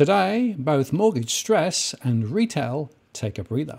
Today, both mortgage stress and retail take a breather.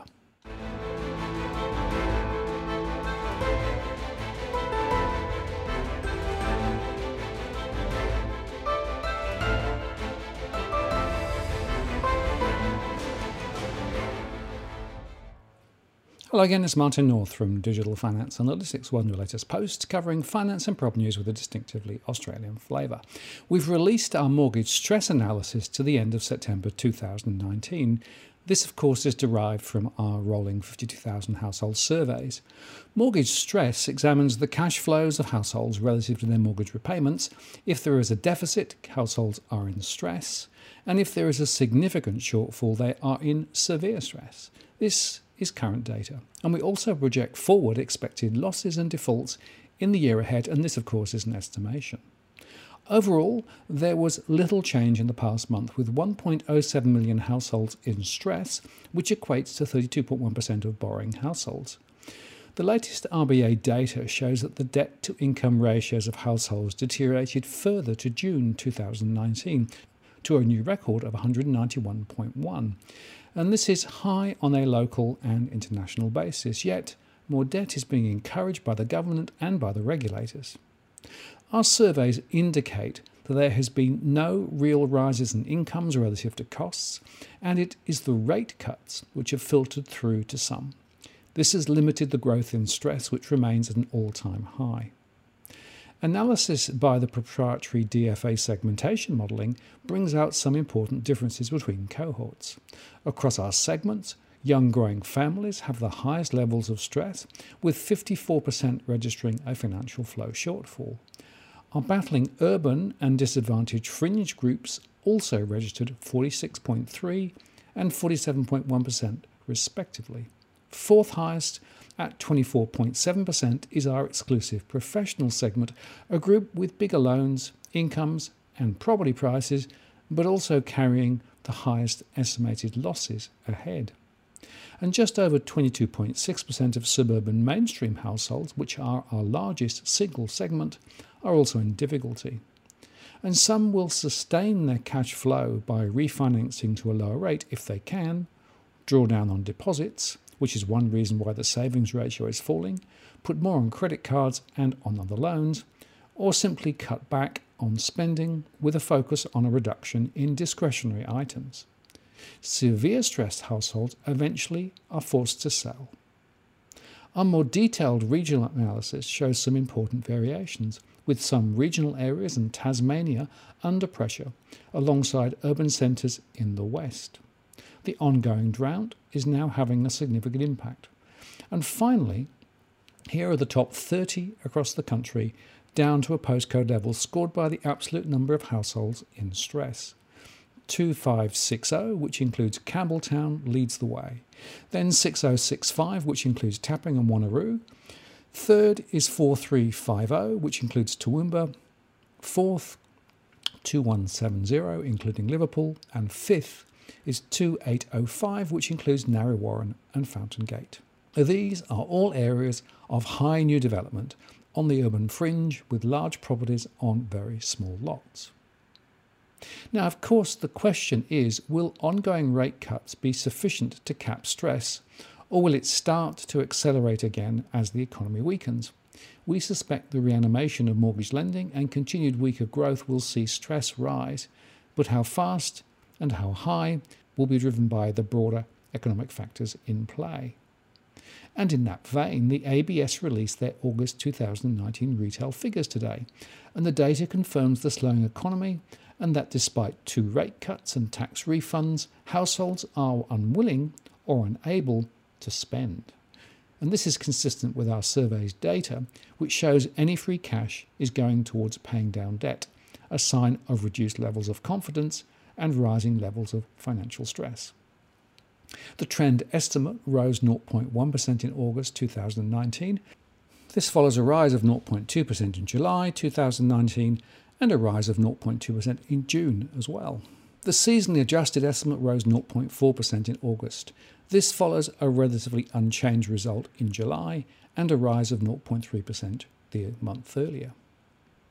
Hello again, it's Martin North from Digital Finance Analytics, one of your latest posts covering finance and prop news with a distinctively Australian flavour. We've released our mortgage stress analysis to the end of September 2019. This, of course, is derived from our rolling 52,000 household surveys. Mortgage stress examines the cash flows of households relative to their mortgage repayments. If there is a deficit, households are in stress, and if there is a significant shortfall, they are in severe stress. This is current data, and we also project forward expected losses and defaults in the year ahead, and this of course is an estimation. Overall, there was little change in the past month, with 1.07 million households in stress, which equates to 32.1% of borrowing households. The latest RBA data shows that the debt-to-income ratios of households deteriorated further to June 2019 to a new record of 191.1. And this is high on a local and international basis, yet more debt is being encouraged by the government and by the regulators. Our surveys indicate that there has been no real rises in incomes relative to costs, and it is the rate cuts which have filtered through to some. This has limited the growth in stress, which remains at an all-time high. Analysis by the proprietary DFA segmentation modelling brings out some important differences between cohorts. Across our segments, young growing families have the highest levels of stress, with 54% registering a financial flow shortfall. Our battling urban and disadvantaged fringe groups also registered 46.3% and 47.1% respectively. Fourth highest at 24.7% is our exclusive professional segment, a group with bigger loans, incomes and property prices, but also carrying the highest estimated losses ahead. And just over 22.6% of suburban mainstream households, which are our largest single segment, are also in difficulty. And some will sustain their cash flow by refinancing to a lower rate if they can, draw down on deposits, which is one reason why the savings ratio is falling, put more on credit cards and on other loans, or simply cut back on spending with a focus on a reduction in discretionary items. Severe stressed households eventually are forced to sell. Our more detailed regional analysis shows some important variations, with some regional areas and Tasmania under pressure, alongside urban centres in the west. The ongoing drought is now having a significant impact. And finally, here are the top 30 across the country, down to a postcode level scored by the absolute number of households in stress. 2560, which includes Campbelltown, leads the way. Then 6065, which includes Tapping and Wanneroo. Third is 4350, which includes Toowoomba. Fourth, 2170, including Liverpool. And fifth is 2805, which includes Narre and Fountain Gate. These are all areas of high new development on the urban fringe, with large properties on very small lots. Now, of course, the question is, will ongoing rate cuts be sufficient to cap stress, or will it start to accelerate again as the economy weakens? We suspect the reanimation of mortgage lending and continued weaker growth will see stress rise, but how fast and how high will be driven by the broader economic factors in play. And in that vein, the ABS released their August 2019 retail figures today, and the data confirms the slowing economy and that despite 2 rate cuts and tax refunds, households are unwilling or unable to spend. And this is consistent with our survey's data, which shows any free cash is going towards paying down debt, a sign of reduced levels of confidence and rising levels of financial stress. The trend estimate rose 0.1% in August 2019. This follows a rise of 0.2% in July 2019 and a rise of 0.2% in June as well. The seasonally adjusted estimate rose 0.4% in August. This follows a relatively unchanged result in July and a rise of 0.3% the month earlier.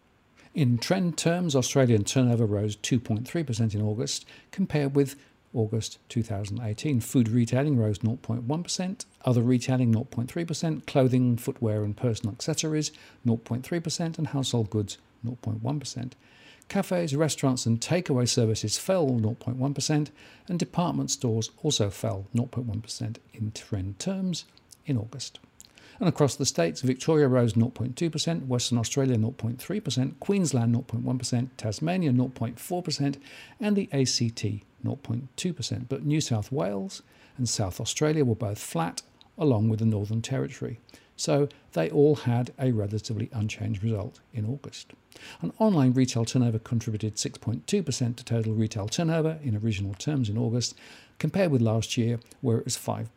In trend terms, Australian turnover rose 2.3% in August, compared with August 2018. Food retailing rose 0.1%, other retailing 0.3%, clothing, footwear and personal accessories 0.3%, and household goods 0.1%. Cafes, restaurants and takeaway services fell 0.1%, and department stores also fell 0.1% in trend terms in August. And across the states, Victoria rose 0.2%, Western Australia 0.3%, Queensland 0.1%, Tasmania 0.4%, and the ACT 0.2%. But New South Wales and South Australia were both flat, along with the Northern Territory. So they all had a relatively unchanged result in August. And online retail turnover contributed 6.2% to total retail turnover in original terms in August, compared with last year, where it was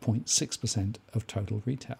5.6% of total retail.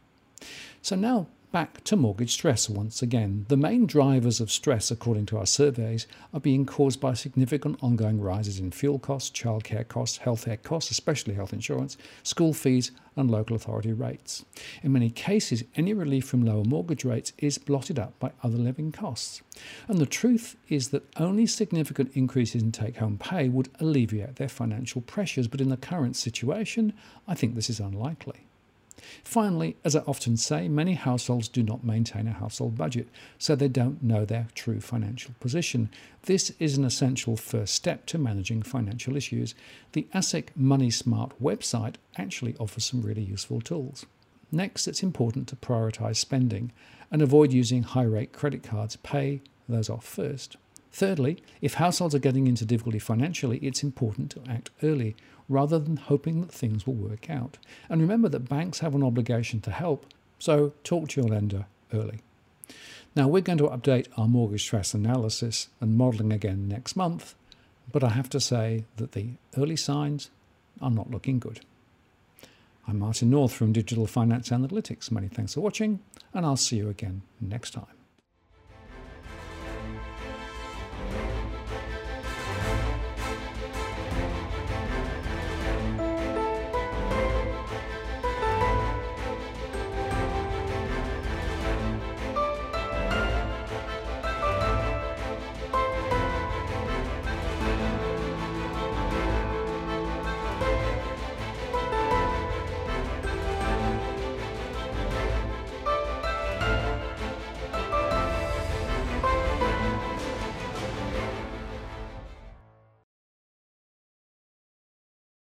So now back to mortgage stress once again. The main drivers of stress, according to our surveys, are being caused by significant ongoing rises in fuel costs, childcare costs, healthcare costs, especially health insurance, school fees and local authority rates. In many cases, any relief from lower mortgage rates is blotted up by other living costs. And the truth is that only significant increases in take-home pay would alleviate their financial pressures, but in the current situation, I think this is unlikely. Finally, as I often say, many households do not maintain a household budget, so they don't know their true financial position. This is an essential first step to managing financial issues. The ASIC Money Smart website actually offers some really useful tools. Next, it's important to prioritise spending and avoid using high-rate credit cards. Pay those off first. Thirdly, if households are getting into difficulty financially, it's important to act early rather than hoping that things will work out. And remember that banks have an obligation to help, so talk to your lender early. Now, we're going to update our mortgage stress analysis and modelling again next month, but I have to say that the early signs are not looking good. I'm Martin North from Digital Finance Analytics. Many thanks for watching, and I'll see you again next time.